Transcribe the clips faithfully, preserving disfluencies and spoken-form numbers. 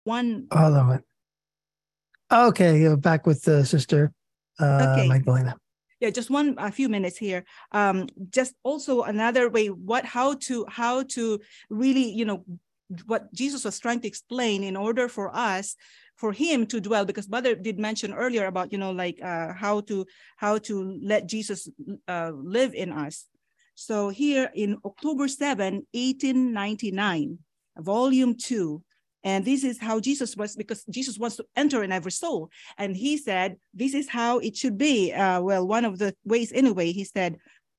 one. Hold on. Okay, you're back with uh, Sister uh, Okay. Magdalena. Yeah, just one a few minutes here. Um, just also another way, what how to how to really, you know, what Jesus was trying to explain in order for us, for him to dwell, because Mother did mention earlier about, you know, like uh, how to how to let Jesus uh, live in us. So here in October seventh, eighteen ninety-nine, volume two, and this is how Jesus was, because Jesus wants to enter in every soul. And he said, this is how it should be. Uh, well, one of the ways anyway, he said,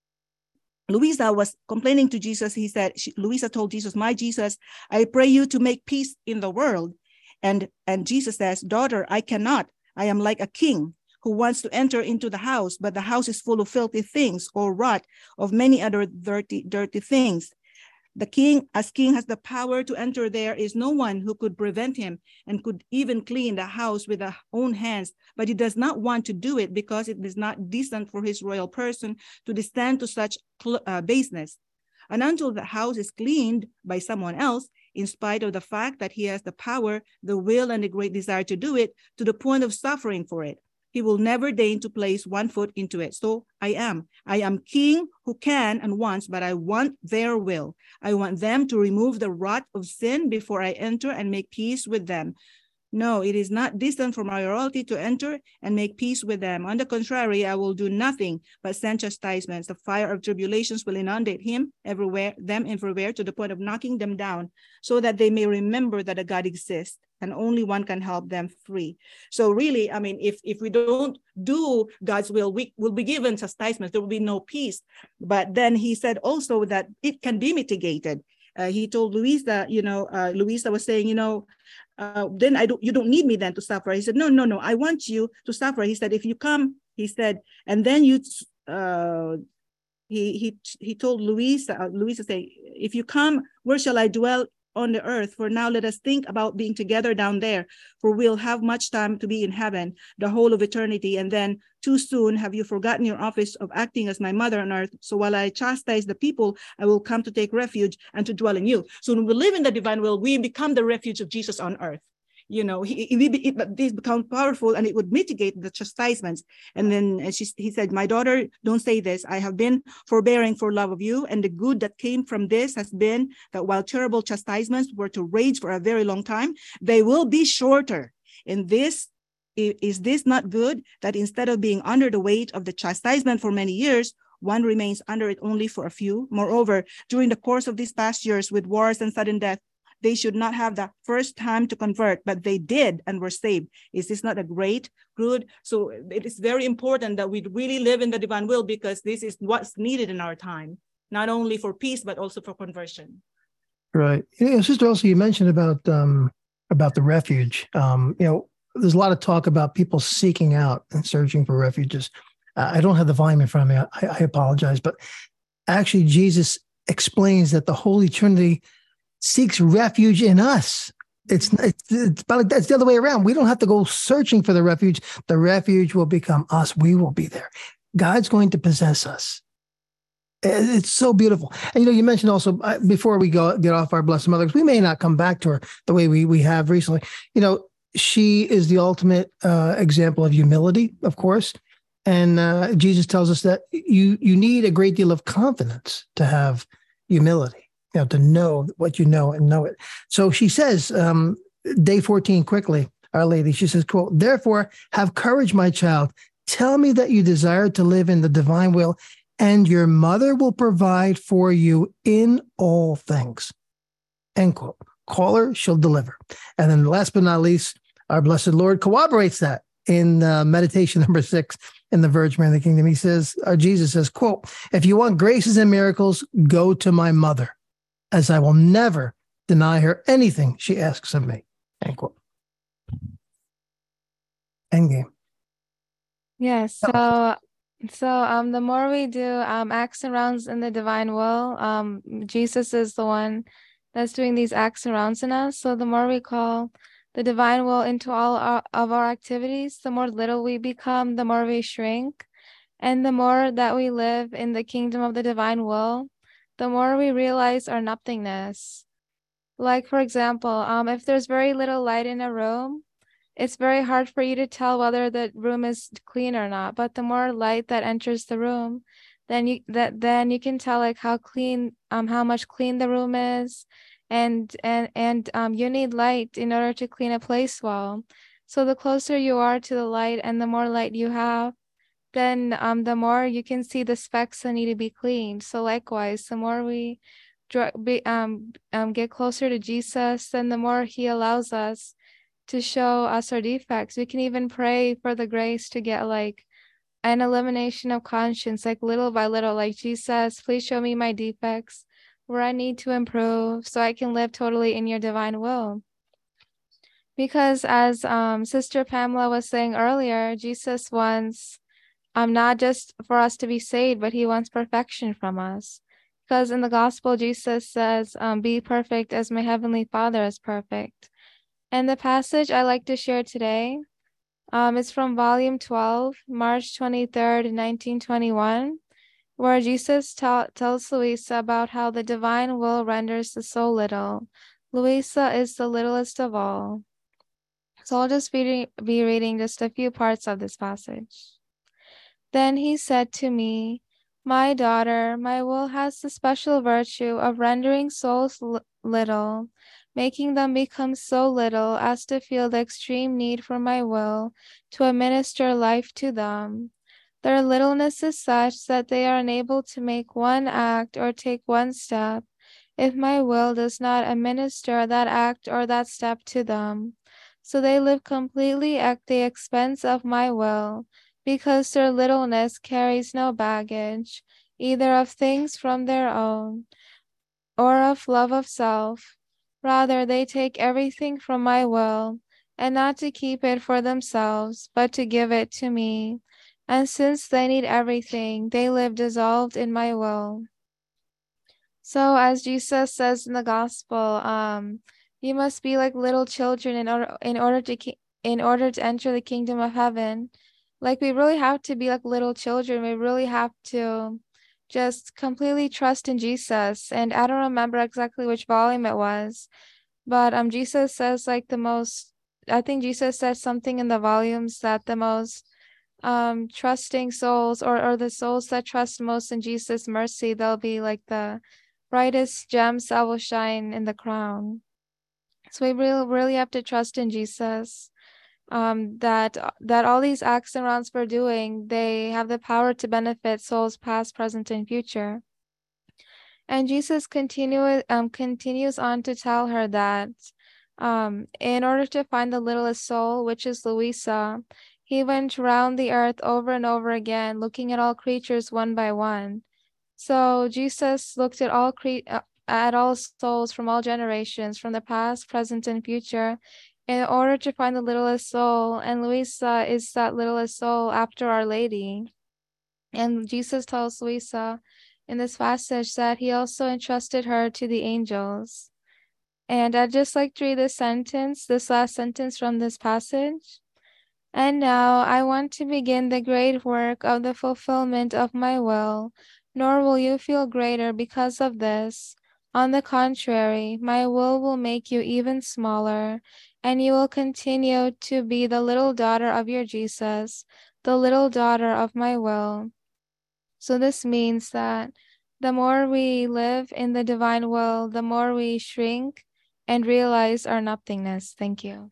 Louisa was complaining to Jesus. He said, she, Louisa told Jesus, my Jesus, I pray you to make peace in the world. And, and Jesus says, daughter, I cannot. I am like a king who wants to enter into the house, but the house is full of filthy things, or rot of many other dirty, dirty things. The king, as king, has the power to enter. There is no one who could prevent him and could even clean the house with his own hands, but he does not want to do it because it is not decent for his royal person to descend to such uh, baseness. And until the house is cleaned by someone else, in spite of the fact that he has the power, the will, and the great desire to do it, to the point of suffering for it, he will never deign to place one foot into it. So I am. I am king who can and wants, but I want their will. I want them to remove the rot of sin before I enter and make peace with them. No, it is not distant from my royalty to enter and make peace with them. On the contrary, I will do nothing but send chastisements. The fire of tribulations will inundate him everywhere, them everywhere, to the point of knocking them down, so that they may remember that a God exists and only one can help them free. So really, I mean, if, if we don't do God's will, we will be given chastisements. There will be no peace. But then he said also that it can be mitigated. Uh, he told Louisa, you know, uh, Louisa was saying, you know, uh, then I don't, you don't need me then to suffer. He said, no, no, no, I want you to suffer. He said, if you come, he said, and then you, uh, he, he, he told Louisa, uh, Louisa say, if you come, where shall I dwell on the earth? For now, let us think about being together down there, for we'll have much time to be in heaven, the whole of eternity. And then too soon have you forgotten your office of acting as my mother on earth. So while I chastise the people, I will come to take refuge and to dwell in you. So when we live in the divine will, we become the refuge of Jesus on earth. You know, he, he, he, these become powerful, and it would mitigate the chastisements. And then she, he said, my daughter, don't say this. I have been forbearing for love of you. And the good that came from this has been that while terrible chastisements were to rage for a very long time, they will be shorter. And this, is this not good, that instead of being under the weight of the chastisement for many years, one remains under it only for a few? Moreover, during the course of these past years with wars and sudden death, they should not have the first time to convert, but they did and were saved. Is this not a great good? So it is very important that we really live in the divine will, because this is what's needed in our time, not only for peace, but also for conversion. Right. You know, Sister, also you mentioned about um, about the refuge. Um, you know, there's a lot of talk about people seeking out and searching for refuges. Uh, I don't have the volume in front of me. I, I apologize, but actually, Jesus explains that the Holy Trinity seeks refuge in us. It's it's, it's about that's the other way around. We don't have to go searching for the refuge. The refuge will become us. We will be there. God's going to possess us. It's so beautiful. And, you know, you mentioned also, before we go get off our Blessed Mother, we may not come back to her the way we, we have recently. You know, she is the ultimate uh, example of humility, of course. And uh, Jesus tells us that you you need a great deal of confidence to have humility, you know, to know what you know and know it. So she says, um, day fourteen, quickly, Our Lady, she says, quote, therefore, have courage, my child. Tell me that you desire to live in the divine will, and your mother will provide for you in all things. End quote. Call her, she'll deliver. And then last but not least, our Blessed Lord corroborates that in uh, meditation number six in the Virgin Mary of the Kingdom. He says, uh, Jesus says, quote, if you want graces and miracles, go to my mother, as I will never deny her anything she asks of me. End quote. Endgame. Yes. So, so um, the more we do um acts and rounds in the divine will, um, Jesus is the one that's doing these acts and rounds in us. So the more we call the divine will into all our, of our activities, the more little we become, the more we shrink, and the more that we live in the kingdom of the divine will, the more we realize our nothingness. Like, for example, um, if there's very little light in a room, it's very hard for you to tell whether the room is clean or not. But the more light that enters the room, then you that then you can tell like how clean um how much clean the room is, and and and um you need light in order to clean a place well. So the closer you are to the light and the more light you have, then um the more you can see the specks that need to be cleaned. So likewise, the more we dr- be, um um get closer to Jesus, then the more He allows us to show us our defects. We can even pray for the grace to get like an elimination of conscience, like little by little, like Jesus, please show me my defects where I need to improve so I can live totally in your divine will. Because as um, Sister Pamela was saying earlier, Jesus wants um, not just for us to be saved, but He wants perfection from us. Because in the gospel, Jesus says, um, be perfect as my heavenly Father is perfect. And the passage I like to share today um, is from volume twelve, March twenty-third, nineteen twenty-one, where Jesus ta- tells Luisa about how the divine will renders the soul little. Luisa is the littlest of all. So I'll just be, be reading just a few parts of this passage. Then he said to me, my daughter, my will has the special virtue of rendering souls l- little, making them become so little as to feel the extreme need for my will to administer life to them. Their littleness is such that they are unable to make one act or take one step if my will does not administer that act or that step to them. So they live completely at the expense of my will, because their littleness carries no baggage, either of things from their own, or of love of self. Rather, they take everything from my will, and not to keep it for themselves, but to give it to me. And since they need everything, they live dissolved in my will. So, as Jesus says in the gospel, um, you must be like little children in order in order to ki- in order to enter the kingdom of heaven. Like we really have to be like little children. We really have to just completely trust in Jesus. And I don't remember exactly which volume it was, but um, Jesus says like the most. I think Jesus says something in the volumes that the most um trusting souls, or or the souls that trust most in Jesus' mercy, they'll be like the brightest gems that will shine in the crown. So we really really have to trust in Jesus. Um, that that all these acts and rounds we're doing, they have the power to benefit souls past, present, and future. And Jesus continue, um, continues on to tell her that um, in order to find the littlest soul, which is Luisa, he went round the earth over and over again, looking at all creatures one by one. So Jesus looked at all cre- uh, at all souls from all generations, from the past, present, and future, in order to find the littlest soul. And Luisa is that littlest soul after Our Lady. And Jesus tells Luisa in this passage that he also entrusted her to the angels. And I'd just like to read this sentence, this last sentence from this passage. And now I want to begin the great work of the fulfillment of my will, nor will you feel greater because of this. On the contrary, my will will make you even smaller, and you will continue to be the little daughter of your Jesus, the little daughter of my will. So this means that the more we live in the divine will, the more we shrink and realize our nothingness. Thank you.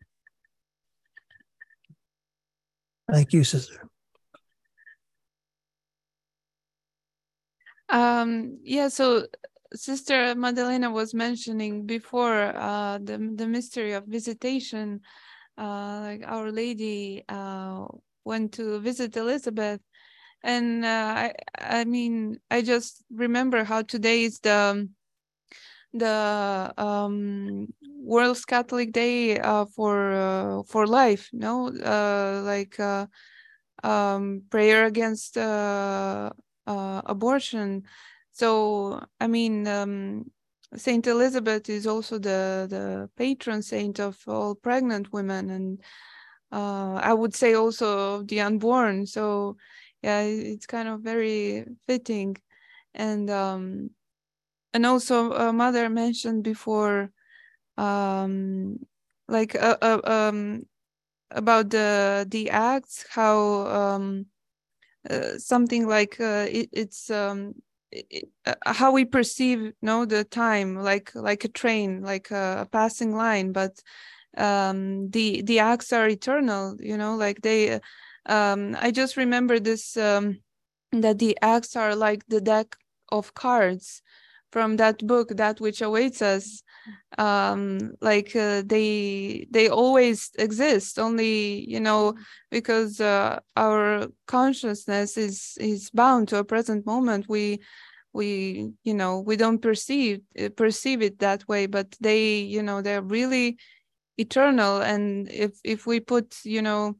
Thank you, sister. Um, yeah, so Sister Madalena was mentioning before uh, the, the mystery of visitation. Uh, like Our Lady uh, went to visit Elizabeth. And uh, I, I mean, I just remember how today is the the um, World's Catholic Day uh, for uh, for life. No, uh, like uh, um, prayer against uh, uh, abortion. So I mean, um, Saint Elizabeth is also the the patron saint of all pregnant women, and uh, I would say also of the unborn. So yeah, it's kind of very fitting. And um, and also uh, Mother mentioned before um, like uh, uh, um, about the the acts, how um, uh, something like uh, it, it's um, it, uh, how we perceive no the time, like like a train, like a, a passing line, but um, the the acts are eternal. You know, like they. Um, I just remember this um, that the acts are like the deck of cards from that book, That Which Awaits Us. Um like uh, they they always exist, only you know because uh, our consciousness is is bound to a present moment. We we you know we don't perceive uh, perceive it that way, but they you know they're really eternal. And if if we put you know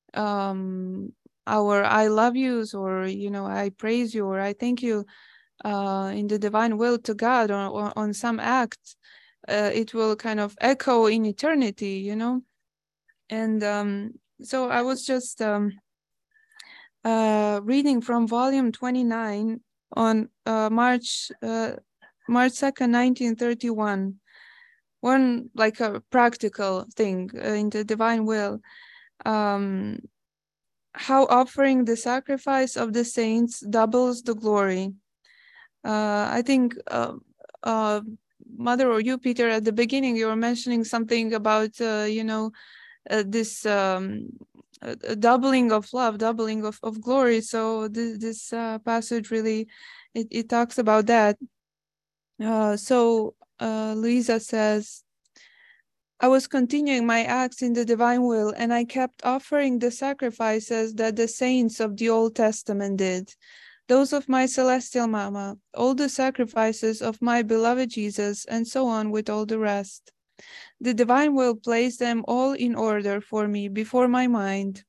um our I love yous, or you know I praise you, or I thank you uh in the divine will to God, or, or on some act, uh, it will kind of echo in eternity, you know. And um so I was just um uh reading from volume twenty-nine on uh March uh March second nineteen thirty-one, one like a practical thing uh, in the divine will, um how offering the sacrifice of the saints doubles the glory. uh I think uh, uh Mother, or you, Peter, at the beginning you were mentioning something about uh, you know uh, this um uh, uh, doubling of love, doubling of, of glory. So this, this uh, passage really it, it talks about that. uh so uh Luisa says, I was continuing my acts in the divine will, and I kept offering the sacrifices that the saints of the Old Testament did, those of my celestial Mama, all the sacrifices of my beloved Jesus, and so on with all the rest. The divine will place them all in order for me before my mind.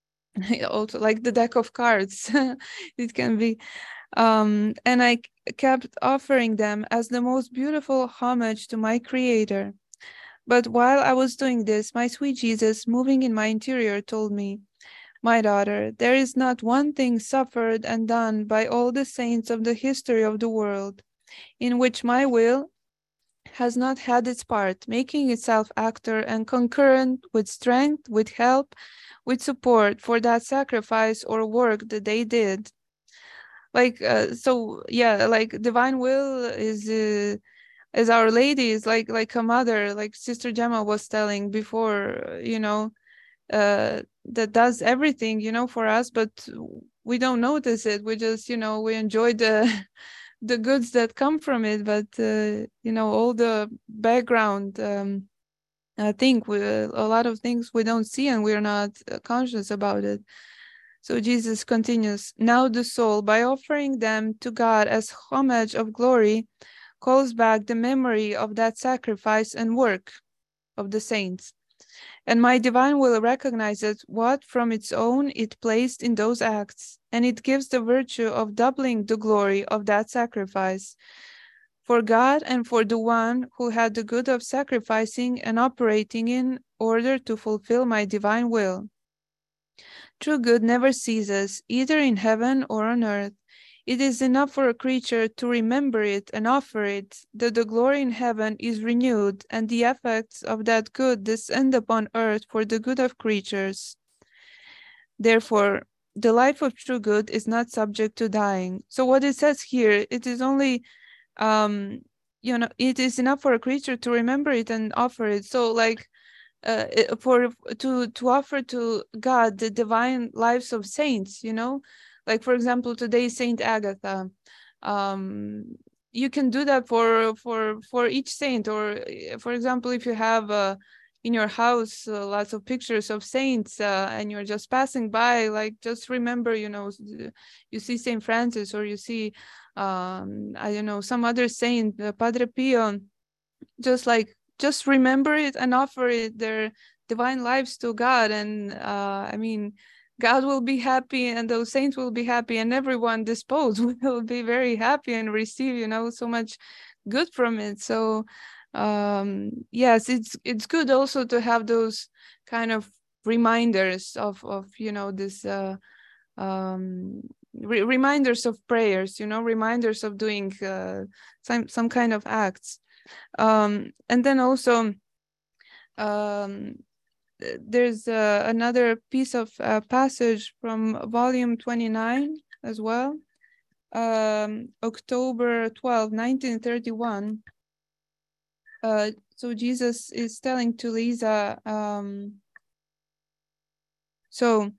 Also, like the deck of cards, it can be. Um, and I kept offering them as the most beautiful homage to my Creator. But while I was doing this, my sweet Jesus, moving in my interior, told me, my daughter, there is not one thing suffered and done by all the saints of the history of the world, in which my will has not had its part, making itself actor and concurrent with strength, with help, with support for that sacrifice or work that they did. Like, uh, so, yeah, like divine will is... Uh, as Our Lady is like like a mother, like Sister Gemma was telling before, you know, uh, that does everything, you know, for us, but we don't notice it. We just, you know, we enjoy the the goods that come from it, but uh, you know, all the background um, I think we, a lot of things we don't see and we're not uh, conscious about it. So Jesus continues, now the soul, by offering them to God as homage of glory, calls back the memory of that sacrifice and work of the saints. And my divine will recognizes what from its own it placed in those acts, and it gives the virtue of doubling the glory of that sacrifice for God and for the one who had the good of sacrificing and operating in order to fulfill my divine will. True good never ceases, either in heaven or on earth. It is enough for a creature to remember it and offer it, that the glory in heaven is renewed, and the effects of that good descend upon earth for the good of creatures. Therefore, the life of true good is not subject to dying. So what it says here, it is only, um, you know, it is enough for a creature to remember it and offer it. So like, uh, for to to offer to God the divine lives of saints, you know, like for example today Saint Agatha, um, you can do that for for for each saint. Or for example, if you have uh, in your house uh, lots of pictures of saints uh, and you're just passing by, like just remember, you know, you see Saint Francis, or you see um, I don't know, some other saint, uh, Padre Pio, just like just remember it and offer it their divine lives to God. And uh, I mean, God will be happy and those saints will be happy and everyone disposed will be very happy and receive, you know, so much good from it. So um, yes, it's it's good also to have those kind of reminders of, of you know, this uh, um, re reminders of prayers, you know, reminders of doing uh, some, some kind of acts. Um, and then also, um, there's uh, another piece of uh, passage from volume twenty-nine as well, um, October twelfth, nineteen thirty-one. Uh, so Jesus is telling to Lisa, um, so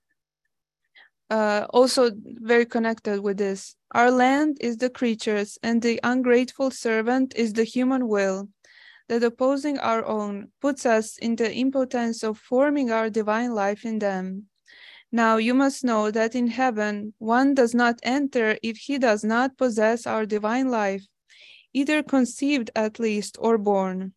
uh, also very connected with this, our land is the creatures, and the ungrateful servant is the human will, that opposing our own puts us in the impotence of forming our divine life in them. Now you must know that in heaven one does not enter if he does not possess our divine life, either conceived at least or born.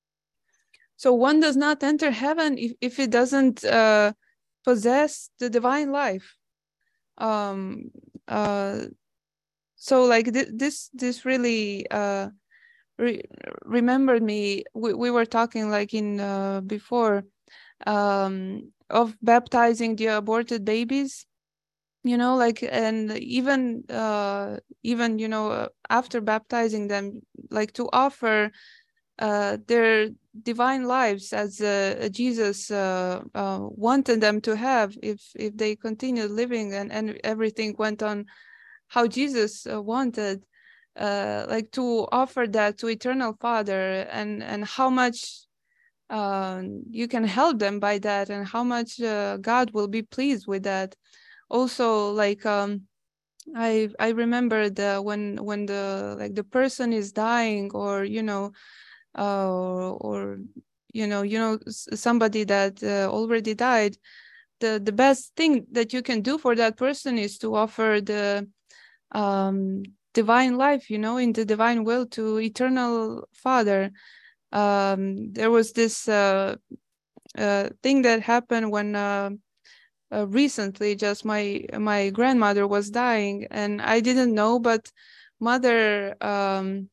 So one does not enter heaven if, if it doesn't uh, possess the divine life. Um, uh, so like th this, this really uh, re remembered me. We, we were talking like in uh, before um, of baptizing the aborted babies, you know, like, and even uh, even you know uh, after baptizing them, like to offer uh, their divine lives as uh, Jesus uh, uh, wanted them to have if if they continued living and, and everything went on how Jesus uh, wanted, uh, like to offer that to Eternal Father, and and how much uh, you can help them by that, and how much uh, God will be pleased with that. Also, like um, I I remember the when when the like the person is dying, or you know uh, or you know you know somebody that uh, already died, the the best thing that you can do for that person is to offer the um divine life, you know in the divine will, to Eternal Father. Um there was this uh, uh thing that happened when uh, uh recently, just my my grandmother was dying, and I didn't know, but mother um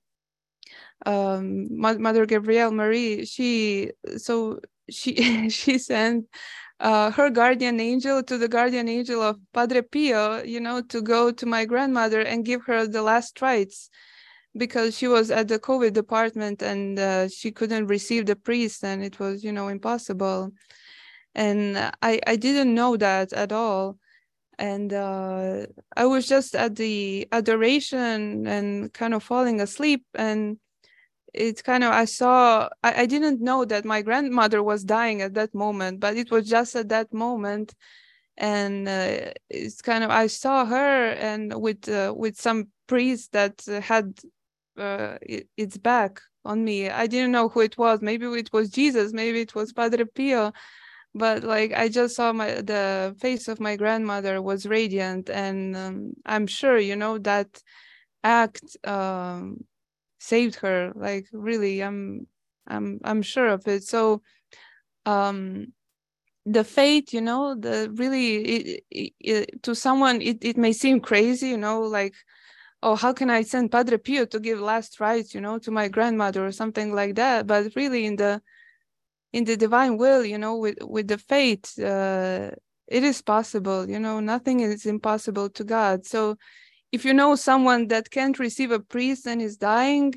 um Mother Gabrielle Marie, she so she she sent uh her guardian angel to the guardian angel of Padre Pio, you know to go to my grandmother and give her the last rites, because she was at the COVID department, and uh, she couldn't receive the priest, and it was you know impossible. And I I didn't know that at all. And uh I was just at the adoration and kind of falling asleep, and it's kind of I saw I, I didn't know that my grandmother was dying at that moment, but it was just at that moment. And uh, it's kind of I saw her, and with uh, with some priest that uh, had uh, it, its back on me. I didn't know who it was. Maybe it was Jesus, maybe it was Padre Pio, but like I just saw my the face of my grandmother was radiant, and um, I'm sure you know that act um saved her, like really. i'm i'm i'm sure of it. So um the faith, you know the really it, it, it, to someone it, it may seem crazy, you know like, oh, how can I send Padre Pio to give last rites, you know to my grandmother or something like that? But really, in the in the divine will, you know with with the faith, uh it is possible. you know nothing is impossible to God. So if you know someone that can't receive a priest and is dying,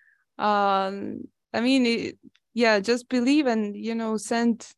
um I mean it, yeah, just believe, and you know send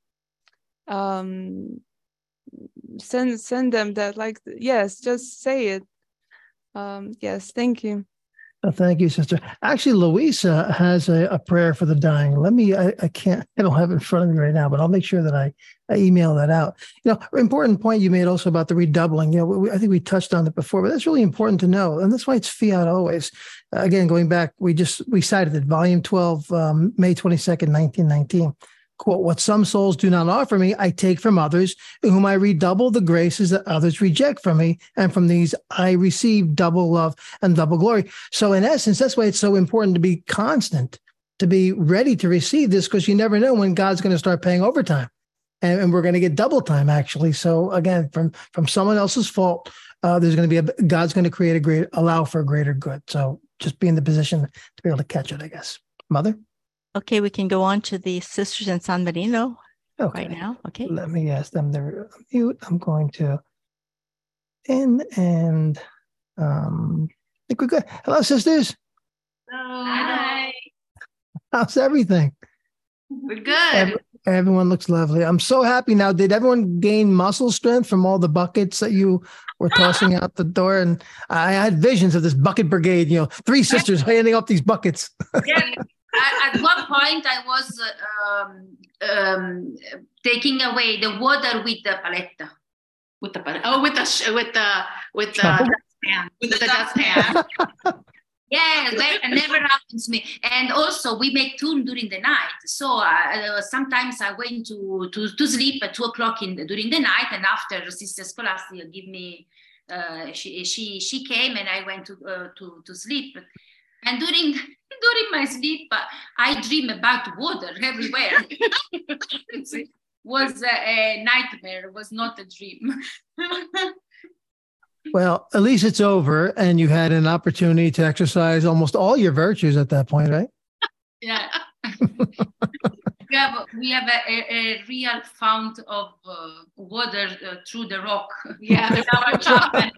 um send send them that, like, yes, just say it. Um yes, thank you. Oh, thank you, sister. Actually, Louisa has a, a prayer for the dying. Let me, I, I can't, I don't have it in front of me right now, but I'll make sure that I, I email that out. You know, important point you made also about the redoubling. You know, we, I think we touched on it before, but that's really important to know. And that's why it's fiat always. Uh, again, going back, we just, we cited it, volume twelve, um, May twenty-second, nineteen nineteen. Quote, what some souls do not offer me, I take from others, in whom I redouble the graces that others reject from me. And from these, I receive double love and double glory. So in essence, that's why it's so important to be constant, to be ready to receive this, because you never know when God's going to start paying overtime. And, and we're going to get double time, actually. So again, from, from someone else's fault, uh, there's going to be a, God's going to create a great, allow for a greater good. So just be in the position to be able to catch it, I guess. Mother? Okay, we can go on to the sisters in San Marino okay. right now. Okay. Let me ask them to mute. I'm going to in and um, I think we're good. Hello, sisters. Hello. Hi. How's everything? We're good. Every, everyone looks lovely. I'm so happy now. Did everyone gain muscle strength from all the buckets that you were tossing out the door? And I had visions of this bucket brigade, you know, three sisters handing up these buckets. Yeah. I, at one point, I was uh, um, um, taking away the water with the paletta. With the paletta. Oh, with the sh- with the with the Oh. dustpan. with the dustpan. Yeah, that never happens to me. And also, we make tune during the night. So uh, sometimes I went to, to, to sleep at two o'clock in the, during the night, and after Sister Scholastica give me, uh, she she she came, and I went to uh, to to sleep. And during during my sleep, uh, I dream about water everywhere. It was a, a nightmare. It was not a dream. Well, at least it's over, and you had an opportunity to exercise almost all your virtues at that point, right? Yeah. we have we have a, a, a real fount of uh, water uh, through the rock. Yeah, there's our chapel.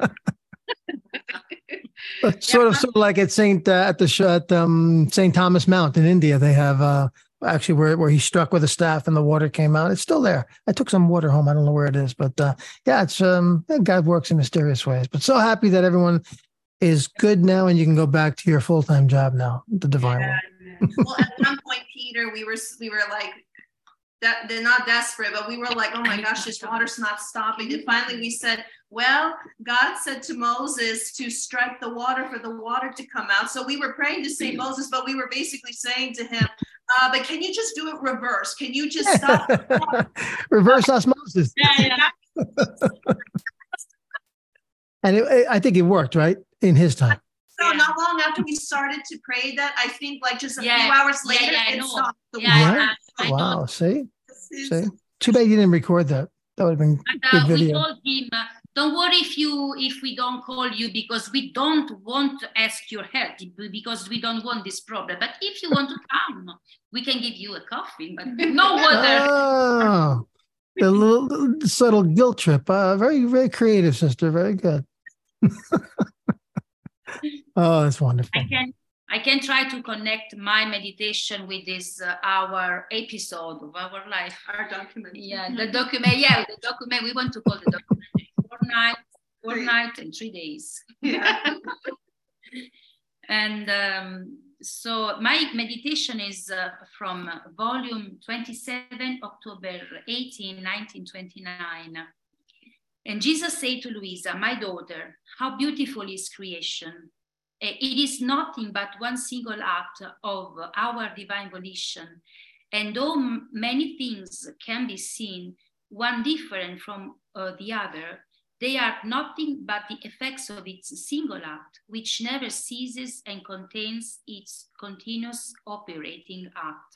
Sort of, sort of like at Saint uh, at the sh- at um, Saint Thomas Mount in India. They have uh, actually where where he struck with a staff and the water came out. It's still there. I took some water home. I don't know where it is, but uh, yeah, it's um, God works in mysterious ways. But so happy that everyone is good now, and you can go back to your full time job now, the divine Yeah. one. Well, at one point, Peter, we were we were like, that they're not desperate, but we were like, oh my gosh, this water's not stopping. And finally, we said, well, God said to Moses to strike the water for the water to come out. So we were praying to Saint Moses, but we were basically saying to him, uh, but can you just do it reverse? Can you just stop? Reverse osmosis. Yeah, yeah. And it, I think it worked, right? In his time. So not long after we started to pray that, I think like just a Yeah. few hours Yeah, later, yeah, I it know. stopped the Yeah, water. Yeah. I, I know. Wow. See? This is- See? Too bad you didn't record that. That would have been But, good uh, we video. told him, uh, don't worry if you if we don't call you, because we don't want to ask your help, because we don't want this problem. But if you want to come, we can give you a coffee, but no water. Oh, the little, little subtle guilt trip. Uh, very, very creative, sister. Very good. Oh, that's wonderful. I can I can try to connect my meditation with this uh, our episode of our life. Our document. Yeah, the document. Yeah, the document. We want to call the document four nights, four Three. nights and three days. Yeah. And um, so my meditation is uh, from volume twenty-seven, October eighteenth, nineteen twenty-nine. And Jesus said to Luisa, my daughter, how beautiful is creation. It is nothing but one single act of our divine volition. And though many things can be seen, one different from uh, the other, they are nothing but the effects of its single act, which never ceases and contains its continuous operating act.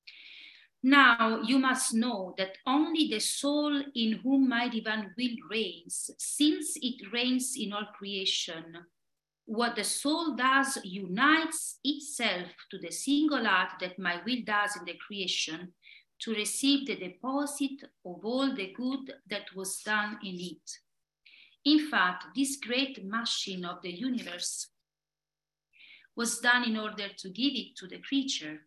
Now you must know that only the soul in whom my divine will reigns, since it reigns in all creation, what the soul does unites itself to the single act that my will does in the creation, to receive the deposit of all the good that was done in it. In fact, this great machine of the universe was done in order to give it to the creature.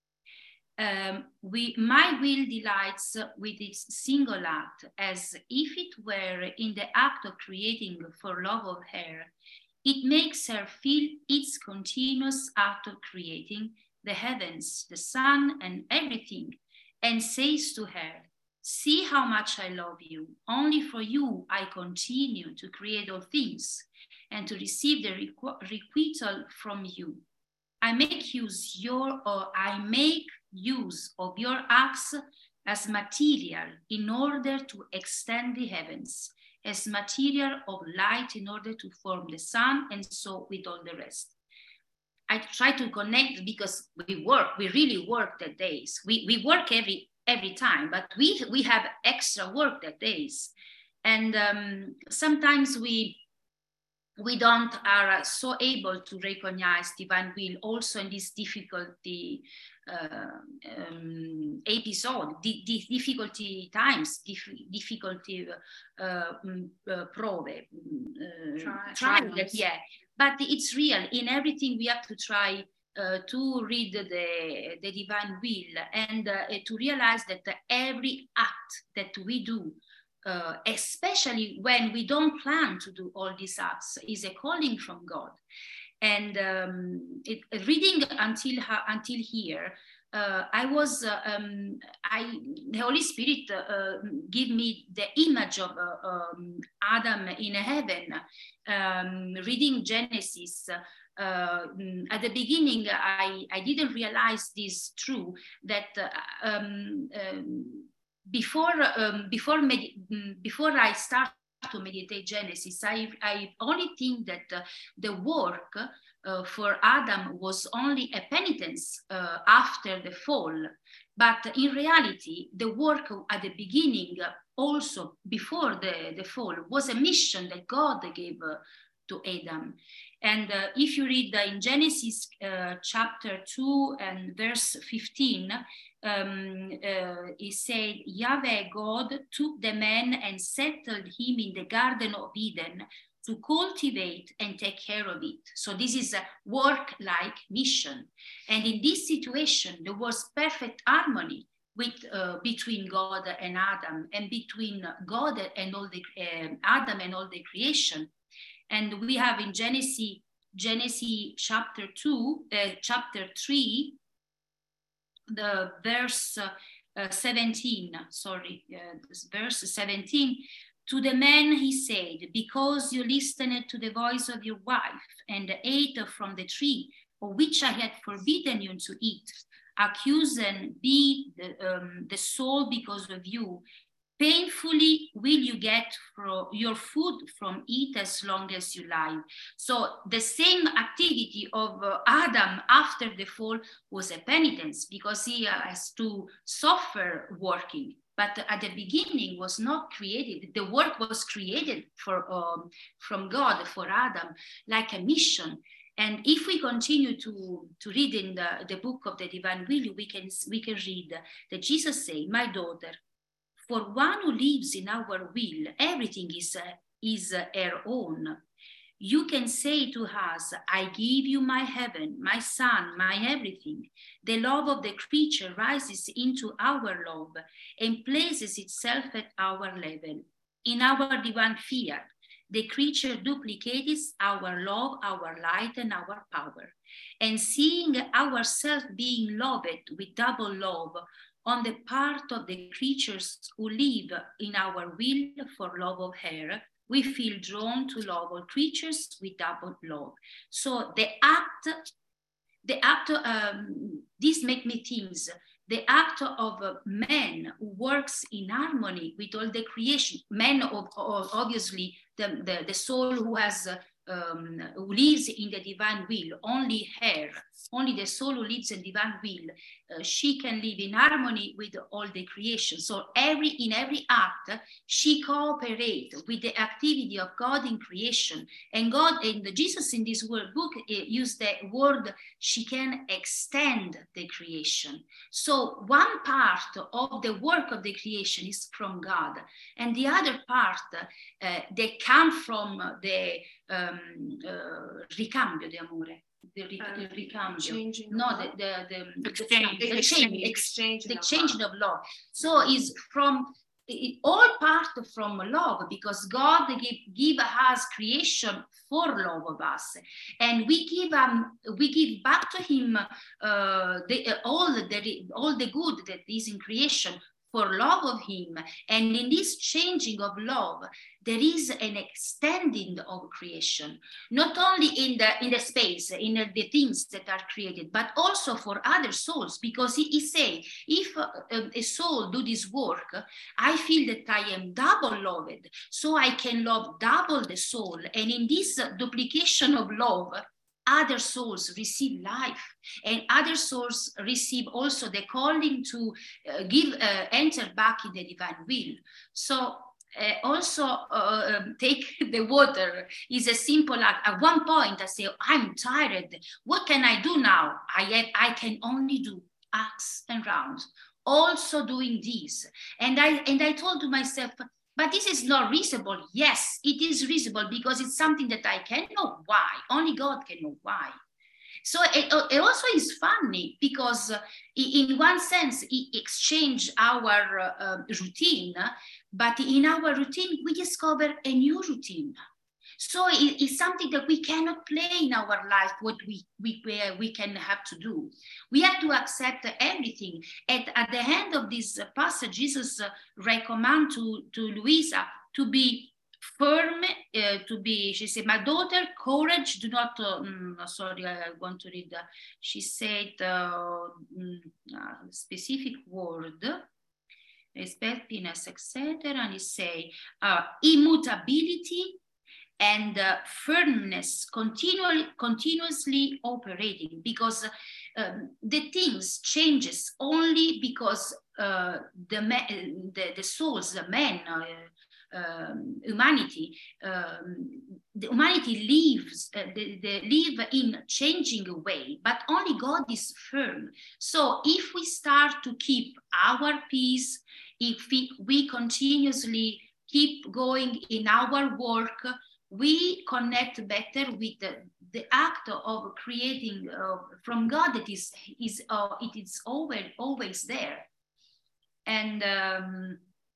Um, we, my will delights with its single act, as if it were in the act of creating for love of her. It makes her feel its continuous act of creating the heavens, the sun, and everything, and says to her, see how much I love you. Only for you I continue to create all things and to receive the requ- requital from you. I make use your, or I make use of your acts as material in order to extend the heavens, as material of light in order to form the sun, and so with all the rest. I try to connect because we work, we really work that days. We, we work every every time, but we, we have extra work that days. And um, sometimes we, we don't are so able to recognize divine will also in this difficulty uh, um, episode, the, the difficulty times, dif difficulty uh, um, uh, prove, uh, Try, trial, yeah. But it's real. In everything we have to try uh, to read the, the divine will and uh, to realize that every act that we do, uh, especially when we don't plan to do all these acts, is a calling from God. And um, it, reading until, until here, Uh, I was, uh, um, I, the Holy Spirit uh, give me the image of uh, um, Adam in heaven, um, reading Genesis. Uh, at the beginning, I, I didn't realize this true, that uh, um, um, before, um, before, med- before I start to meditate Genesis, I, I only think that uh, the work Uh, for Adam was only a penitence uh, after the fall. But in reality, the work at the beginning, uh, also before the, the fall, was a mission that God gave uh, to Adam. And uh, if you read uh, in Genesis uh, chapter two and verse fifteen, um, uh, it said, Yahweh God took the man and settled him in the Garden of Eden to cultivate and take care of it. So this is a work-like mission. And in this situation, there was perfect harmony with, uh, between God and Adam, and between God and all the, uh, Adam and all the creation. And we have in Genesis, Genesis chapter two, uh, chapter three, the verse uh, uh, seventeen, sorry, uh, this verse seventeen, to the man he said, because you listened to the voice of your wife and ate from the tree of which I had forbidden you to eat, accusing be the, um, the soul because of you, painfully will you get from your food from it as long as you live. So the same activity of uh, Adam after the fall was a penitence, because he uh, has to suffer working. But at the beginning was not created. The work was created for, um, from God for Adam, like a mission. And if we continue to, to read in the, the book of the Divine Will, we can, we can read that Jesus said, my daughter, for one who lives in our will, everything is, uh, is uh, her own. You can say to us, I give you my heaven, my son, my everything. The love of the creature rises into our love and places itself at our level. In our divine fear, the creature duplicates our love, our light, and our power. And seeing ourselves being loved with double love on the part of the creatures who live in our will for love of her, we feel drawn to love all creatures with double love. So the act, the act, um, this makes me think, the act of a man who works in harmony with all the creation, man of, of obviously the, the, the soul who has, uh, um, who lives in the divine will, only her, only the soul who lives in divine will, uh, she can live in harmony with all the creation. So every in every act, she cooperates with the activity of God in creation. And God, and Jesus in this word book uh, used the word, she can extend the creation. So one part of the work of the creation is from God, and the other part, uh, they come from the um, uh, ricambio di amore. The, re- Um, the ricambio, changing no, of the love. the the, Exchange. the, the Exchange, change, exchanging the of changing love. of love. So is from it, all part from love, because God give give us creation for love of us, and we give um we give back to Him uh, the, uh, all the all the good that is in creation for love of Him. And in this changing of love, there is an extending of creation, not only in the in the space, in the things that are created, but also for other souls. Because he, he say, if uh, a soul do this work, I feel that I am double loved, so I can love double the soul. And in this uh, duplication of love, other souls receive life, and other souls receive also the calling to uh, give uh, enter back in the divine will. So uh, also uh, um, take the water is a simple act. At one point I say, I'm tired, what can I do now? I have, I can only do acts and rounds, also doing this. And I and I told to myself, but this is not reasonable. Yes, it is reasonable, because it's something that I can know why. Only God can know why. So it, it also is funny because uh, in one sense, it exchange our uh, uh, routine, but in our routine, we discover a new routine. So it, it's something that we cannot play in our life, what we, we, we can have to do. We have to accept everything. And at the end of this passage, Jesus uh, recommends to, to Luisa to be firm, uh, to be, she said, my daughter, courage, do not, uh, mm, sorry, I want to read, uh, she said uh, mm, a specific word, respectfulness, et cetera. And he say, uh, immutability and uh, firmness continually, continuously operating, because um, the things changes only because uh, the, the, the souls, the men, uh, Um, humanity, um, the humanity lives, uh, they, they live in changing a way, but only God is firm. So if we start to keep our peace, if we, we continuously keep going in our work, we connect better with the, the act of creating uh, from God that is, is uh, it is always, always there. And um,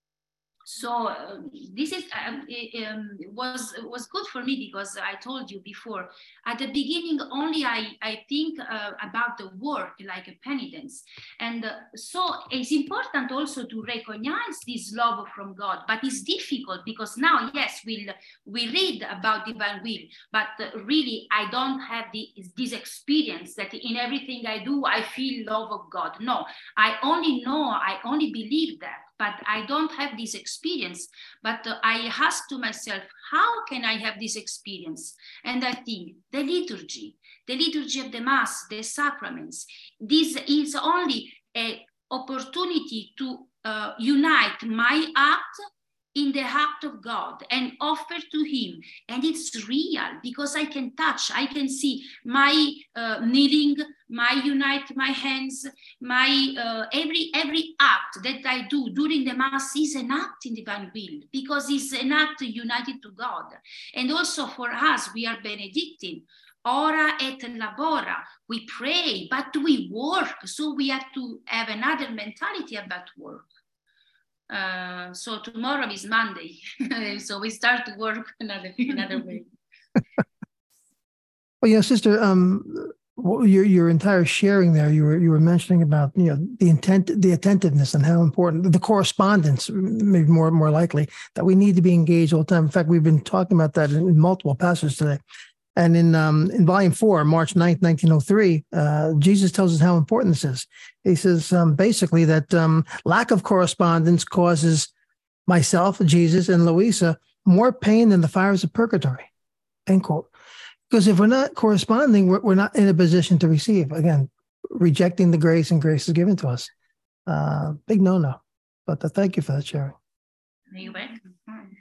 So uh, this is um, it, um, was was good for me, because I told you before, at the beginning only I, I think uh, about the work like a penitence. And uh, so it's important also to recognize this love from God, but it's difficult because now, yes, we'll, we read about divine will, but uh, really I don't have the, this experience that in everything I do, I feel love of God. No, I only know, I only believe that, but I don't have this experience. But uh, I ask to myself, how can I have this experience? And I think the liturgy, the liturgy of the Mass, the sacraments, this is only an opportunity to uh, unite my act in the act of God and offer to Him. And it's real because I can touch, I can see my uh, kneeling, my unite my hands, my uh, every every act that I do during the Mass is an act in divine will, because it's an act united to God. And also for us, we are Benedictine. Ora et labora, we pray, but we work. So we have to have another mentality about work. Uh, so tomorrow is Monday, so we start to work another another way. Well, yeah, Sister, um, your your entire sharing there, you were you were mentioning about you know the intent, the attentiveness, and how important the correspondence, maybe more more likely that we need to be engaged all the time. In fact, we've been talking about that in, in multiple passages today. And in um, in volume four, March ninth, nineteen oh three, uh, Jesus tells us how important this is. He says um, basically that um, lack of correspondence causes myself, Jesus, and Luisa more pain than the fires of purgatory, end quote. Because if we're not corresponding, we're, we're not in a position to receive. Again, rejecting the grace and grace is given to us. Uh, big no-no. But uh, thank you for that sharing. You're welcome.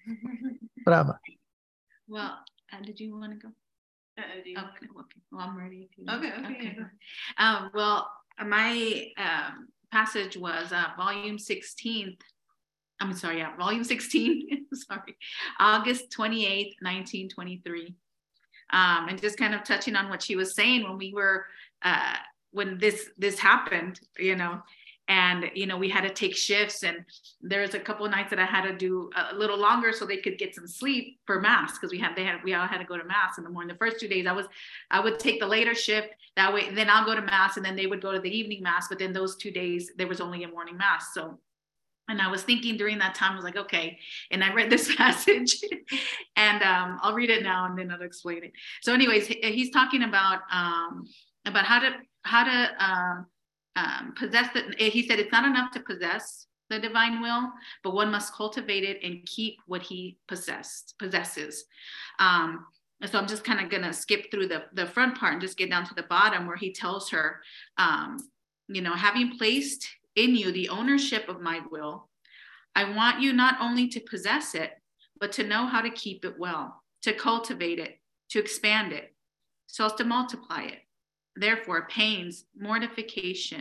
Brava. Well, uh, did you want to go? Uh, do you Okay, okay. Well, I'm ready. If you Okay, okay. okay. Um, well, my um, passage was uh, volume sixteen. I'm sorry, yeah, volume sixteen. Sorry, August twenty-eighth, nineteen twenty-three. Um, and just kind of touching on what she was saying when we were uh, when this this happened, you know. And, you know, we had to take shifts, and there's a couple of nights that I had to do a little longer so they could get some sleep for Mass, because we had, they had, we all had to go to Mass in the morning. The first two days I was, I would take the later shift that way, then I'll go to Mass, and then they would go to the evening Mass. But then those two days there was only a morning Mass. So, and I was thinking during that time, I was like, okay. And I read this passage and um, I'll read it now and then I'll explain it. So anyways, he's talking about, um, about how to, how to, um, Um, possess it. He said it's not enough to possess the divine will, but one must cultivate it and keep what he possessed possesses. Um, and so I'm just kind of gonna skip through the, the front part and just get down to the bottom where he tells her, um, you know, having placed in you the ownership of my will, I want you not only to possess it, but to know how to keep it well, to cultivate it, to expand it, so as to multiply it. Therefore, pains, mortification,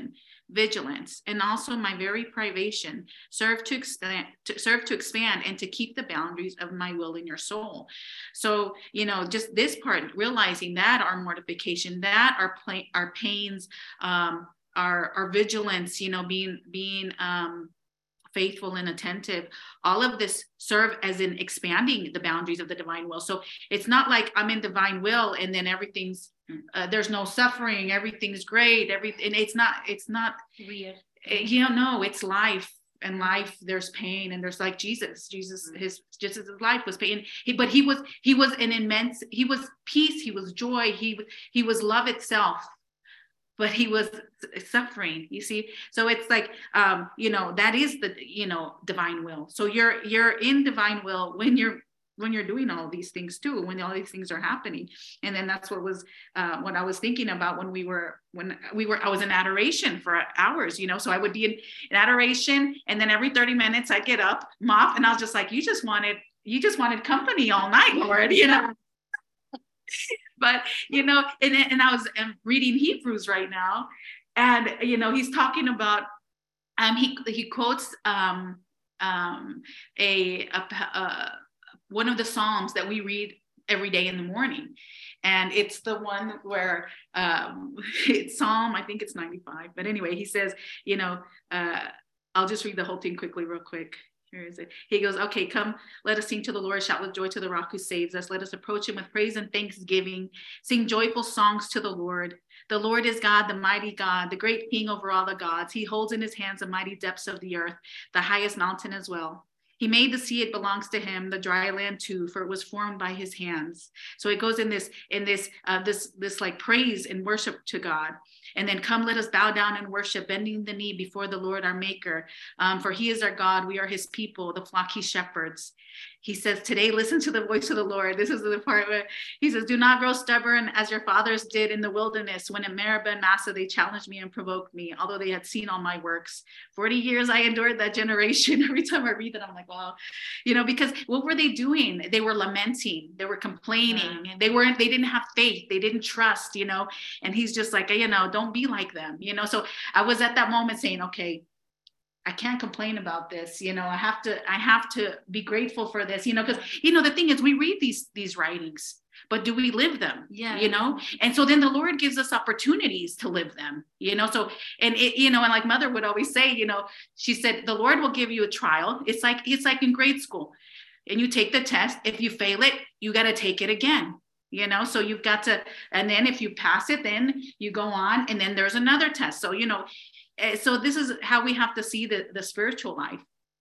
vigilance, and also my very privation serve to expand, to serve to expand and to keep the boundaries of my will in your soul. So, you know, just this part, realizing that our mortification, that our pla- our pains, um, our our vigilance, you know, being being um, faithful and attentive, all of this serve as in expanding the boundaries of the divine will. So it's not like I'm in divine will and then everything's uh, there's no suffering, everything's great, everything. And it's not, it's not Weird. You know, no, it's life. And life, there's pain, and there's like Jesus, Jesus, his Jesus' life was pain. He, but he was, he was an immense, he was peace, he was joy, he he was love itself. But he was suffering, you see. So it's like, um, you know, that is the, you know, divine will. So you're you're in divine will when you're when you're doing all these things too, when all these things are happening. And then that's what was uh, what I was thinking about when we were when we were I was in adoration for hours, you know. So I would be in, in adoration, and then every thirty minutes I'd get up, mop, and I was just like, you just wanted you just wanted company all night, Lord, you know. But, you know, and, and I was reading Hebrews right now, and, you know, he's talking about, um, he, he quotes um, um, a, a, a, one of the Psalms that we read every day in the morning. And it's the one where um, it's Psalm, I think it's ninety-five. But anyway, he says, you know, uh, I'll just read the whole thing quickly, real quick. Here is it. He goes, okay, come, let us sing to the Lord, shout with joy to the rock who saves us. Let us approach him with praise and thanksgiving. Sing joyful songs to the Lord. The Lord is God, the mighty God, the great King over all the gods. He holds in his hands the mighty depths of the earth, the highest mountain as well. He made the sea, it belongs to him, the dry land too, for it was formed by his hands. So it goes in this, in this, uh, this, this like praise and worship to God. And then come, let us bow down and worship, bending the knee before the Lord, our maker. Um, for he is our God, we are his people, the flock he shepherds. He says, today, listen to the voice of the Lord. This is the part where he says, do not grow stubborn as your fathers did in the wilderness, when in Meribah and Massah they challenged me and provoked me, although they had seen all my works. forty years I endured that generation. Every time I read that, I'm like, wow, you know, because what were they doing? They were lamenting, they were complaining, yeah. they weren't, they didn't have faith, they didn't trust, you know, and he's just like, you know, don't be like them, you know. So I was at that moment saying, okay, I can't complain about this, you know, I have to, I have to be grateful for this, you know, because, you know, the thing is, we read these, these writings, but do we live them? Yeah. You know? And so then the Lord gives us opportunities to live them, you know? So, and it, you know, and like Mother would always say, you know, she said, the Lord will give you a trial. It's like, it's like in grade school, and you take the test. If you fail it, you got to take it again. You know, so you've got to, and then if you pass it, then you go on, and then there's another test. So, you know, so this is how we have to see the, the spiritual life.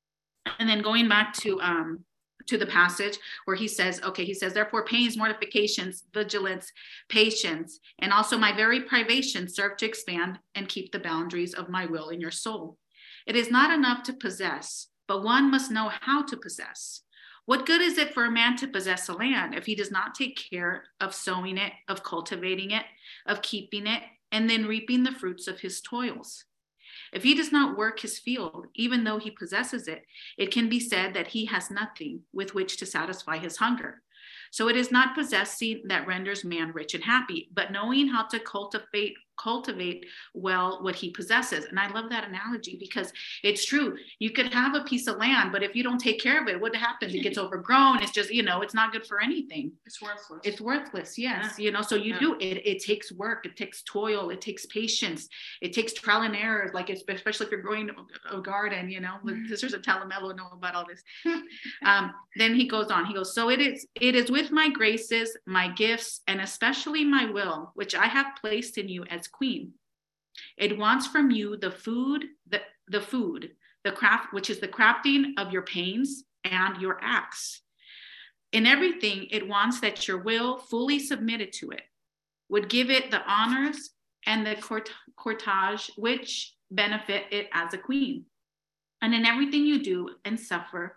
And then going back to, um, to the passage where he says, okay, he says, therefore pains, mortifications, vigilance, patience, and also my very privation serve to expand and keep the boundaries of my will in your soul. It is not enough to possess, but one must know how to possess. What good is it for a man to possess a land if he does not take care of sowing it, of cultivating it, of keeping it, and then reaping the fruits of his toils? If he does not work his field, even though he possesses it, it can be said that he has nothing with which to satisfy his hunger. So it is not possessing that renders man rich and happy, but knowing how to cultivate cultivate well what he possesses. And I love that analogy, because it's true. You could have a piece of land, but if you don't take care of it, what happens? It gets overgrown. It's just, you know, it's not good for anything. It's worthless. It's worthless. Yes. Yeah. You know, so you yeah. do it. It takes work. It takes toil. It takes patience. It takes trial and error. Like, especially if you're growing a garden, you know, the sisters of Talamelo know about all this. um, then he goes on, he goes, so it is, it is with my graces, my gifts, and especially my will, which I have placed in you as queen. It wants from you the food, the, the food, the craft, which is the crafting of your pains and your acts. In everything, it wants that your will, fully submitted to it, would give it the honors and the court, cortage which benefit it as a queen. And in everything you do and suffer,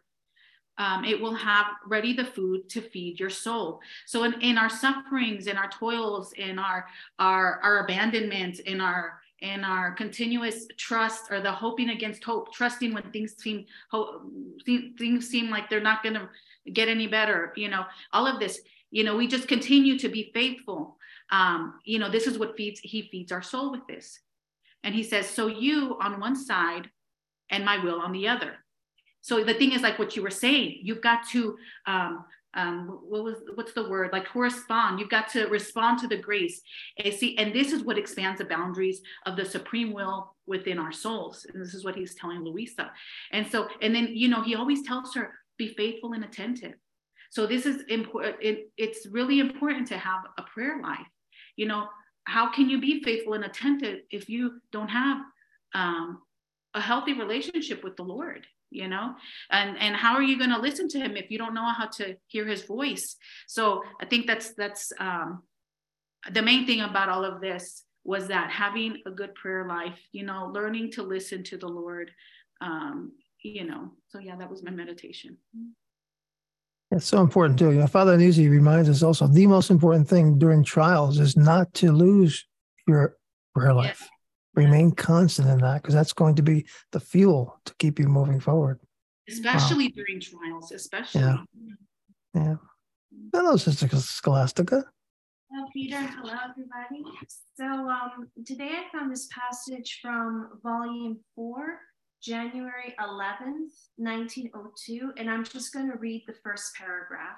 Um, it will have ready the food to feed your soul. So in, in our sufferings, in our toils, in our, our, our abandonment, in our, in our continuous trust, or the hoping against hope, trusting when things seem, hope, things seem like they're not going to get any better, you know, all of this, you know, we just continue to be faithful. Um, you know, this is what feeds, he feeds our soul with this. And he says, so you on one side and my will on the other. So the thing is, like what you were saying, you've got to, um, um, what was, what's the word? Like correspond. You've got to respond to the grace. And see, and this is what expands the boundaries of the supreme will within our souls. And this is what he's telling Luisa. And so, and then, you know, he always tells her, be faithful and attentive. So this is important. It, it's really important to have a prayer life. You know, how can you be faithful and attentive if you don't have um, a healthy relationship with the Lord? You know, and and how are you going to listen to him if you don't know how to hear his voice? So I think that's that's um, the main thing about all of this was that having a good prayer life, you know, learning to listen to the Lord, um, you know. So yeah, that was my meditation. It's so important too. You know, Father Nuzzi reminds us also the most important thing during trials is not to lose your prayer life. Yeah. Remain constant in that, because that's going to be the fuel to keep you moving forward. Especially wow. during trials, especially. Yeah. Yeah. Hello, Sister Scholastica. Hello, Peter. Hello, everybody. So um, today I found this passage from volume four, January eleventh, nineteen oh two, and I'm just going to read the first paragraph.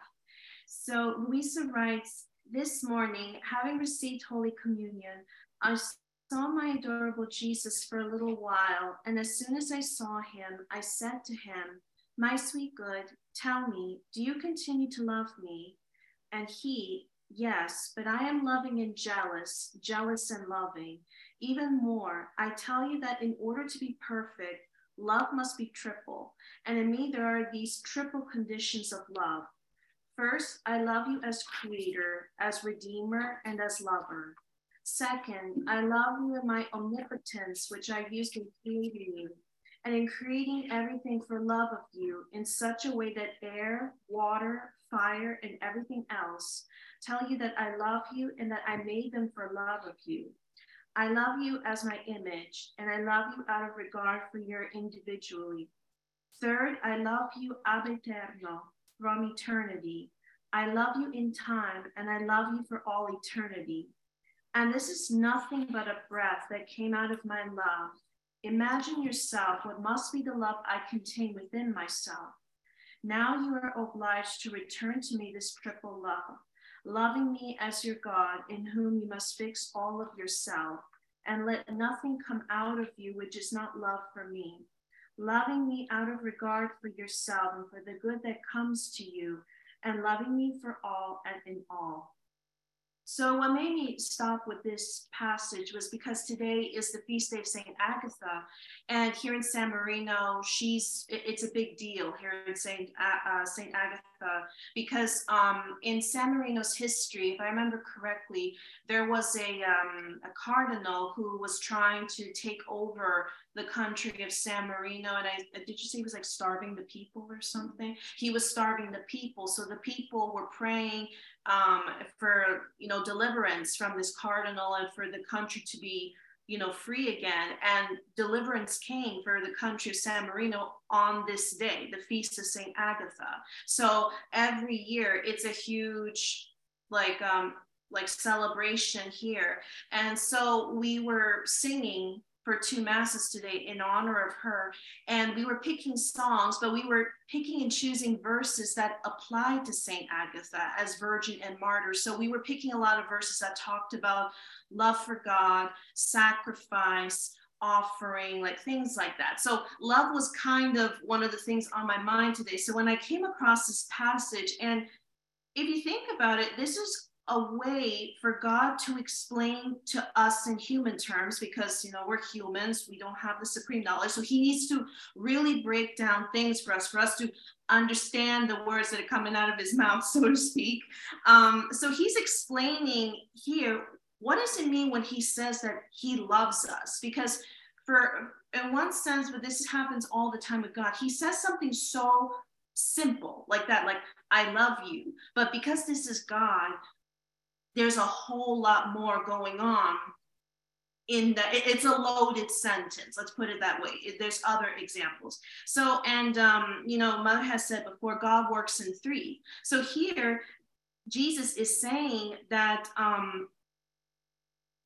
So Luisa writes, this morning, having received Holy Communion, I saw my adorable Jesus for a little while, and as soon as I saw him, I said to him, my sweet good, tell me, do you continue to love me? And he, yes, but I am loving and jealous, jealous and loving. Even more, I tell you that in order to be perfect, love must be triple, and in me there are these triple conditions of love. First, I love you as creator, as redeemer, and as lover. Second, I love you in my omnipotence, which I used in creating you, and in creating everything for love of you in such a way that air, water, fire, and everything else tell you that I love you and that I made them for love of you. I love you as my image, and I love you out of regard for your individually. Third, I love you ab eterno, from eternity. I love you in time, and I love you for all eternity. And this is nothing but a breath that came out of my love. Imagine yourself what must be the love I contain within myself. Now you are obliged to return to me this triple love, loving me as your God, in whom you must fix all of yourself, and let nothing come out of you which is not love for me, loving me out of regard for yourself and for the good that comes to you, and loving me for all and in all. So what made me stop with this passage was because today is the feast day of Saint Agatha, and here in San Marino, she's it's a big deal here in Saint uh, Saint Agatha, because um, in San Marino's history, if I remember correctly, there was a um, a cardinal who was trying to take over the country of San Marino, and I did you say he was like starving the people or something? He was starving the people, so the people were praying um, for you know deliverance from this cardinal and for the country to be you know free again. And deliverance came for the country of San Marino on this day, the feast of Saint Agatha. So every year it's a huge like um, like celebration here, and so we were singing for two masses today in honor of her. And we were picking songs, but we were picking and choosing verses that applied to Saint Agatha as virgin and martyr. So we were picking a lot of verses that talked about love for God, sacrifice, offering, like things like that. So love was kind of one of the things on my mind today. So when I came across this passage, and if you think about it, this is a way for God to explain to us in human terms, because you know we're humans, we don't have the supreme knowledge, so he needs to really break down things for us for us to understand the words that are coming out of his mouth, so to speak. Um, so he's explaining here, what does it mean when he says that he loves us? Because for in one sense, but this happens all the time with God, he says something so simple like that, like I love you, but because this is God, there's a whole lot more going on in that. It's a loaded sentence, let's put it that way. There's other examples. So, and, um, you know, Mother has said before, God works in three. So here, Jesus is saying that um,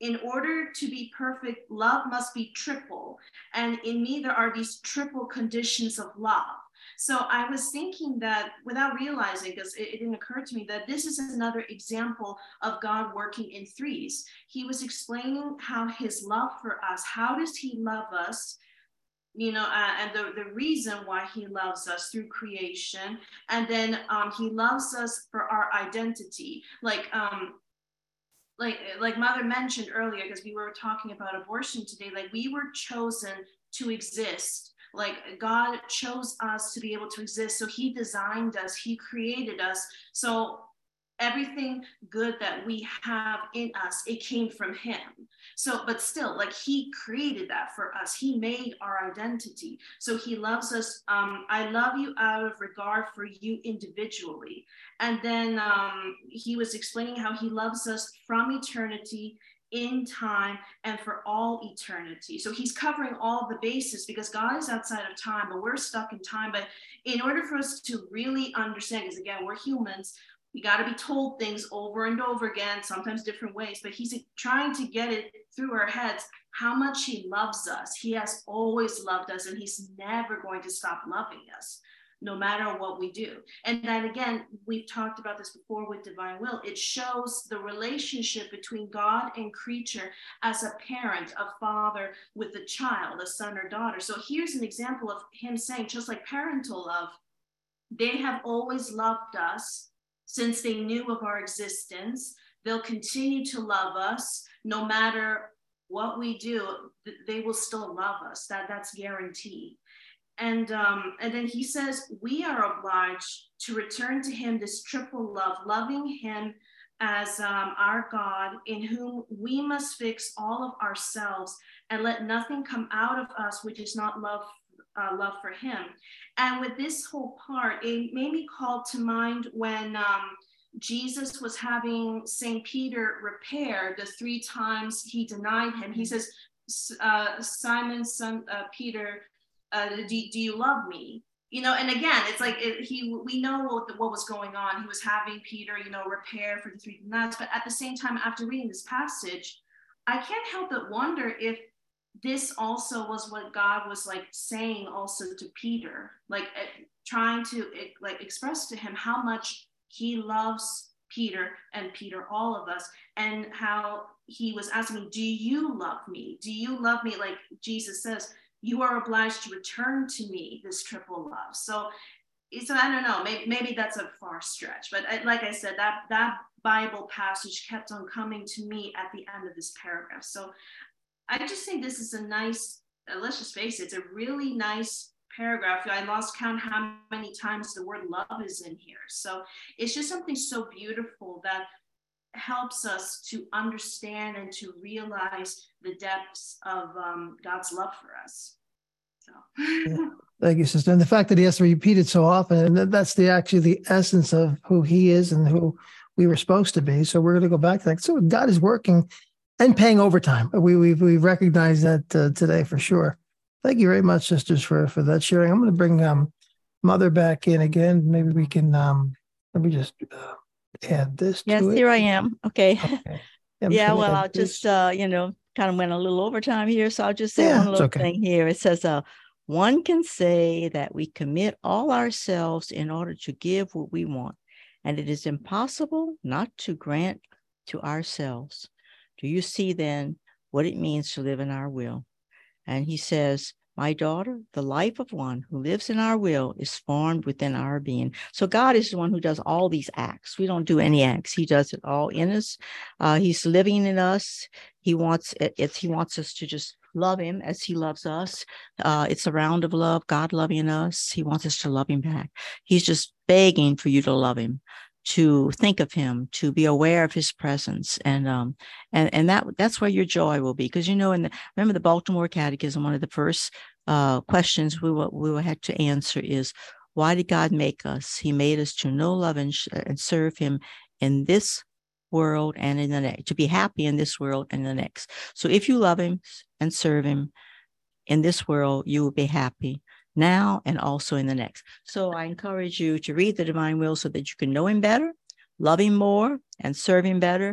in order to be perfect, love must be triple. And in me, there are these triple conditions of love. So I was thinking that without realizing, because it, it didn't occur to me, that this is another example of God working in threes. He was explaining how his love for us, how does he love us? You know, uh, and the, the reason why he loves us through creation. And then um, he loves us for our identity. Like, um, like, like Mother mentioned earlier, because we were talking about abortion today, like we were chosen to exist. Like God chose us to be able to exist. So he designed us, he created us. So everything good that we have in us, it came from him. So, but still, like he created that for us. He made our identity. So he loves us. Um, I love you out of regard for you individually. And then um, he was explaining how he loves us from eternity, in time, and for all eternity. So he's covering all the bases, because God is outside of time, but we're stuck in time. But in order for us to really understand, because again, we're humans, we got to be told things over and over again, sometimes different ways, but he's trying to get it through our heads how much he loves us. He has always loved us, and he's never going to stop loving us, no matter what we do. And then again, we've talked about this before with divine will. It shows the relationship between God and creature as a parent, a father with a child, a son or daughter. So here's an example of him saying, just like parental love, they have always loved us since they knew of our existence. They'll continue to love us no matter what we do. They will still love us. That, that's guaranteed. And, um, and then he says, we are obliged to return to him this triple love, loving him as um, our God, in whom we must fix all of ourselves and let nothing come out of us which is not love, uh, love for him. And with this whole part, it made me call to mind when um, Jesus was having Saint Peter repair the three times he denied him. He says, uh, Simon, son uh, Peter, Uh, do, do you love me? You know, and again, it's like it, he, we know what, what was going on. He was having Peter, you know, repair for the three denials. But at the same time, after reading this passage, I can't help but wonder if this also was what God was like saying also to Peter, like uh, trying to uh, like express to him how much he loves Peter and Peter, all of us, and how he was asking, do you love me? Do you love me? Like Jesus says, you are obliged to return to me this triple love. So, so I don't know, maybe, maybe that's a far stretch, but I, like I said, that, that Bible passage kept on coming to me at the end of this paragraph. So I just think this is a nice, uh, let's just face it, it's a really nice paragraph. I lost count how many times the word love is in here. So it's just something so beautiful that helps us to understand and to realize the depths of um, God's love for us. So. Yeah. Thank you, sister. And the fact that he has to repeat it so often, and that's the actually the essence of who he is and who we were supposed to be. So we're going to go back to that. So God is working and paying overtime. We we we recognize that uh, today for sure. Thank you very much, sisters, for for that sharing. I'm going to bring um, Mother back in again. Maybe we can um, let me just. Uh, add this yes, to it. Here I am. Okay. okay. Yeah, yeah, well, I'll this. just, uh, you know, kind of went a little overtime here. So I'll just say yeah, one little okay. thing here. It says, uh, one can say that we commit all ourselves in order to give what we want, and it is impossible not to grant to ourselves. Do you see then what it means to live in our will? And he says, my daughter, the life of one who lives in our will is formed within our being. So God is the one who does all these acts. We don't do any acts. He does it all in us. Uh, he's living in us. He wants it, it's, he wants us to just love him as he loves us. Uh, it's a round of love, God loving us. He wants us to love him back. He's just begging for you to love him, to think of him, to be aware of his presence. And um, and and that that's where your joy will be. Because, you know, in the, remember the Baltimore Catechism, one of the first uh, questions we will, we will have to answer is, why did God make us? He made us to know, love, and, and serve him in this world and in the next, to be happy in this world and the next. So if you love him and serve him in this world, you will be happy now and also in the next. So I encourage you to read the Divine Will so that you can know him better, love him more, and serve him better.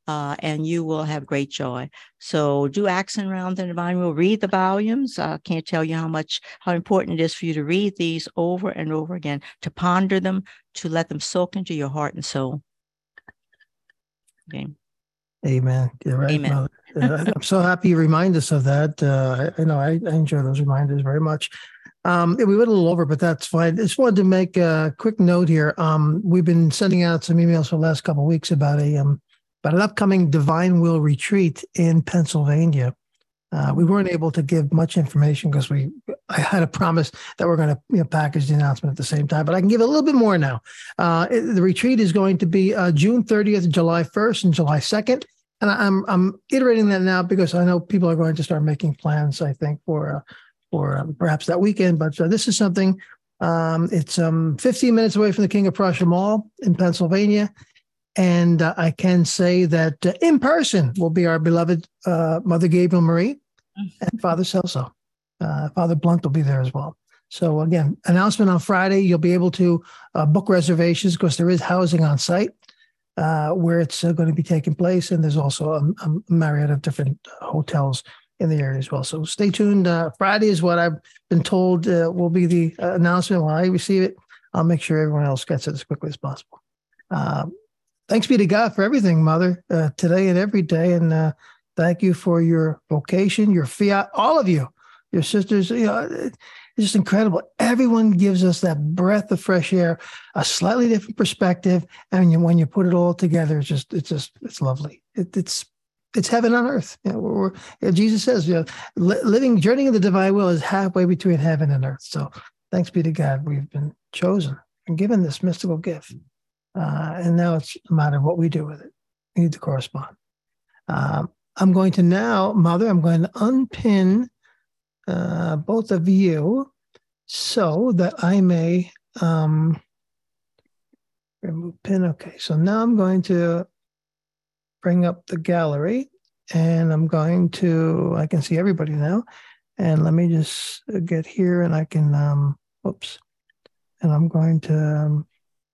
uh, and you will have great joy. So do Accent Rounds in the Divine Will. Read the volumes. I uh, can't tell you how much, how important it is for you to read these over and over again, to ponder them, to let them soak into your heart and soul. Okay. Amen. You're right, Amen. Mother. Uh, I'm so happy you remind us of that. Uh, I, I know I, I enjoy those reminders very much. Um, we went a little over, but that's fine. I just wanted to make a quick note here. Um, we've been sending out some emails for the last couple of weeks about a um, about an upcoming Divine Will retreat in Pennsylvania. Uh, we weren't able to give much information because we I had a promise that we're going to you know, package the announcement at the same time, but I can give a little bit more now. Uh, it, the retreat is going to be uh, June thirtieth, July first, and July second. And I'm I'm iterating that now because I know people are going to start making plans, I think, for uh, for um, perhaps that weekend. But uh, this is something, um, it's um, fifteen minutes away from the King of Prussia Mall in Pennsylvania. And uh, I can say that uh, in person will be our beloved uh, Mother Gabriel Marie and Father Celso. Uh, Father Blunt will be there as well. So again, announcement on Friday. You'll be able to uh, book reservations because there is housing on site uh, where it's uh, going to be taking place. And there's also a, a myriad of different hotels in the area as well. So stay tuned. Uh, Friday is what I've been told uh, will be the uh, announcement. When I receive it, I'll make sure everyone else gets it as quickly as possible. Uh, thanks be to God for everything, Mother, uh, today and every day. And uh, thank you for your vocation, your fiat, all of you, your sisters. You know, it's just incredible. Everyone gives us that breath of fresh air, a slightly different perspective. And when you put it all together, it's just, it's just, it's lovely. It, it's, It's heaven on earth. You know, we're, we're, you know, Jesus says, you know, li- living, journeying in the divine will is halfway between heaven and earth. So thanks be to God, we've been chosen and given this mystical gift. Uh, and now it's a matter of what we do with it. We need to correspond. Um, I'm going to now, Mother, I'm going to unpin uh, both of you so that I may um, remove pin. Okay, so now I'm going to bring up the gallery and I'm going to, I can see everybody now. And let me just get here and I can, um, whoops. And I'm going to um,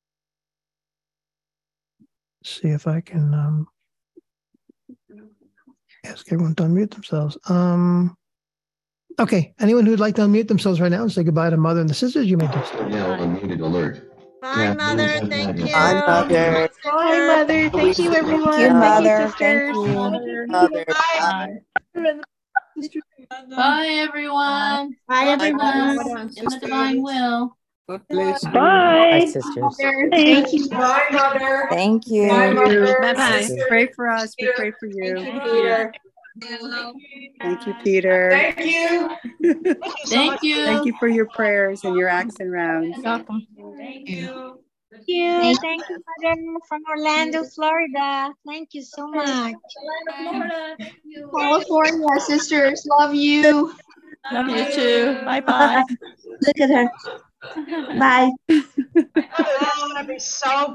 see if I can um, ask everyone to unmute themselves. Um, okay, anyone who'd like to unmute themselves right now and say goodbye to Mother and the sisters, you may do so. Now unmuted alert. Bye, Yeah, Mother. please, Thank you. Bye, Mother. Bye, Mother. Thank you, everyone. Thank you, Mother. Thank Thank you, you. Mother. Bye. Bye, everyone. Bye, everyone. In the divine will. Bye. Bye, sisters. Thank you. Bye, Mother. Thank you. Bye, Mother. Bye-bye. Pray for us. We pray for you. Thank you, Peter. Thank you, Peter. Thank you. Thank you. Thank you for your prayers and your accent rounds. Welcome. Thank you. Thank you. Thank you, Mother, from Orlando, Florida. Thank you so much. California, sisters, love you. Love you too. Bye-bye. Look at her. Bye. I want to be so